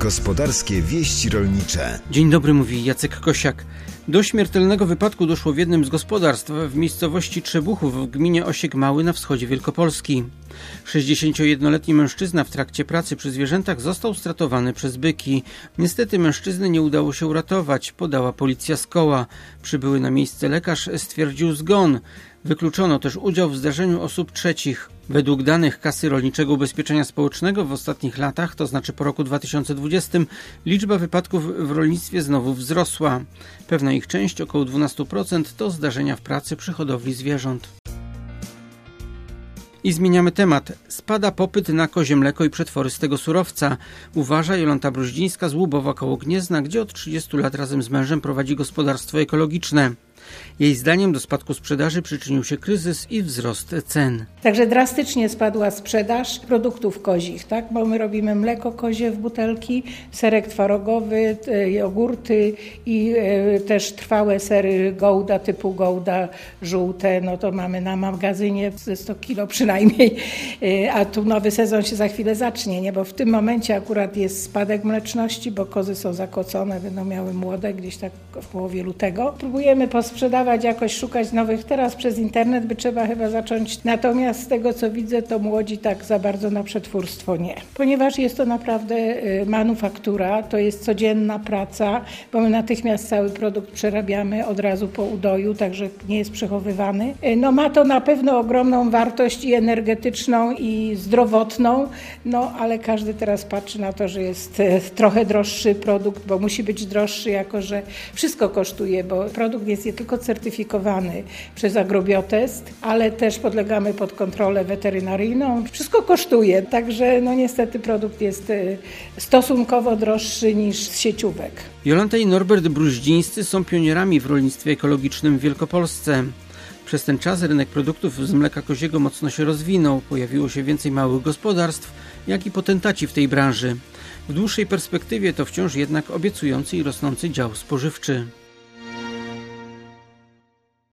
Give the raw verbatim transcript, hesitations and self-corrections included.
Gospodarskie wieści rolnicze. Dzień dobry, mówi Jacek Kosiak. Do śmiertelnego wypadku doszło w jednym z gospodarstw w miejscowości Trzebuchów w gminie Osiek Mały na wschodzie Wielkopolski. sześćdziesięciojednoletni mężczyzna w trakcie pracy przy zwierzętach został stratowany przez byki. Niestety mężczyzny nie udało się uratować, podała policja z Koła. Przybyły na miejsce lekarz stwierdził zgon. Wykluczono też udział w zdarzeniu osób trzecich. Według danych Kasy Rolniczego Ubezpieczenia Społecznego w ostatnich latach, to znaczy po roku dwa tysiące dwudziestym, liczba wypadków w rolnictwie znowu wzrosła. Pewna ich część, około dwanaście procent, to zdarzenia w pracy przy hodowli zwierząt. I zmieniamy temat. Spada popyt na kozie mleko i przetwory z tego surowca. Uważa Jolanta Bruździńska z Łubowa koło Gniezna, gdzie od trzydziestu lat razem z mężem prowadzi gospodarstwo ekologiczne. Jej zdaniem do spadku sprzedaży przyczynił się kryzys i wzrost cen. Także drastycznie spadła sprzedaż produktów kozich, tak? Bo my robimy mleko kozie w butelki, serek twarogowy, jogurty i e, też trwałe sery Gouda typu Gouda żółte, no to mamy na magazynie ze sto kilo przynajmniej, e, a tu nowy sezon się za chwilę zacznie, nie? Bo w tym momencie akurat jest spadek mleczności, bo kozy są zakocone, będą miały młode gdzieś tak w połowie lutego. Próbujemy posprzedawać jakoś, szukać nowych. Teraz przez internet by trzeba chyba zacząć. Natomiast z tego, co widzę, to młodzi tak za bardzo na przetwórstwo nie. Ponieważ jest to naprawdę manufaktura, to jest codzienna praca, bo my natychmiast cały produkt przerabiamy od razu po udoju, także nie jest przechowywany. No ma to na pewno ogromną wartość i energetyczną, i zdrowotną, no ale każdy teraz patrzy na to, że jest trochę droższy produkt, bo musi być droższy, jako że wszystko kosztuje, bo produkt jest nie tylko certyfikowany przez agrobiotest, ale też podlegamy pod kontrolę weterynaryjną. Wszystko kosztuje, także no niestety produkt jest stosunkowo droższy niż z sieciówek. Jolanta i Norbert Bruździńscy są pionierami w rolnictwie ekologicznym w Wielkopolsce. Przez ten czas rynek produktów z mleka koziego mocno się rozwinął. Pojawiło się więcej małych gospodarstw, jak i potentaci w tej branży. W dłuższej perspektywie to wciąż jednak obiecujący i rosnący dział spożywczy.